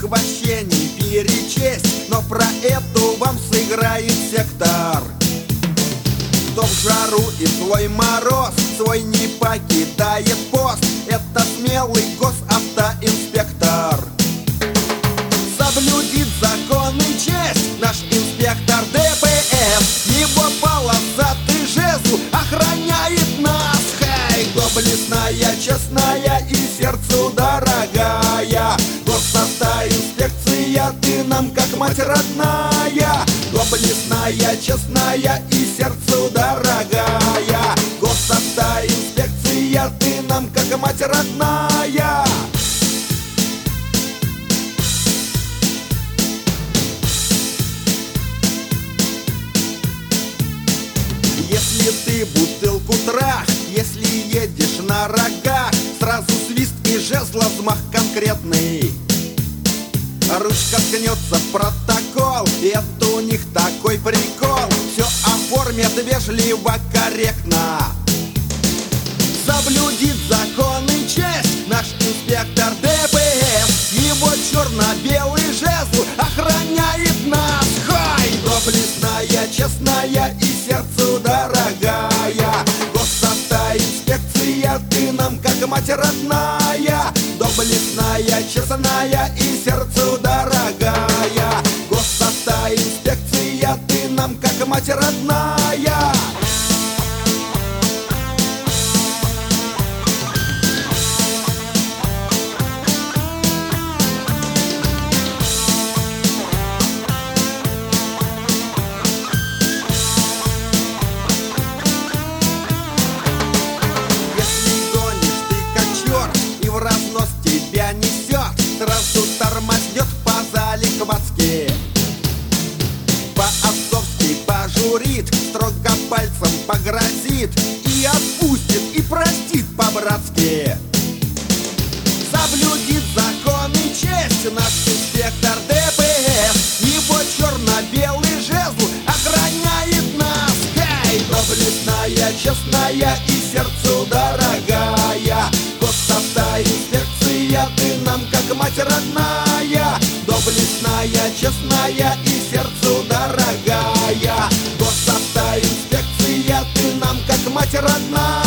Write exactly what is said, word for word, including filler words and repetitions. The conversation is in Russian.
вообще не перечесть, но про эту вам сыграет сектор. Кто в жару и злой мороз свой не покидает пост, это смелый госавтоинспектор. Соблюдит закон и честь наш инспектор ДПС. Его полосатый жезл охраняет нас. Хей, доблестная, честная и сердцу дорогая госавтоинспекция, ты нам как мать родная. Доблестная, честная и сердцу дорогая госавтоинспекция, ты нам как мать родная. Если ты бутылку трах, если едешь на рогах, сразу свист и жезла взмах конкретный. Ручка ткнется в протокол, и это у них такой прикол. Все оформят вежливо, корректно. Соблюдит закон и честь наш инспектор ДПС. Его черно-белый жезл охраняет нас. Хай! Доблестная, честная и сердцу дорогая госавтоинспекция, ты нам как мать родная. Доблестная, честная и сердцу дорогая госавтоинспекция, ты нам как мать родная. В разнос тебя несет, сразу тормознет по-залихватски, по-отцовски пожурит, строго пальцем погрозит и отпустит, и простит по-братски. Соблюдит закон и честь наш инспектор ДПС. Его черно-белый жезл охраняет нас. Хей! Доблестная, честная и сердцу дорогая госавтоинспекция, ты нам как мать родная. Доблестная, честная и сердцу дорогая госавтоинспекция, ты нам как мать родная.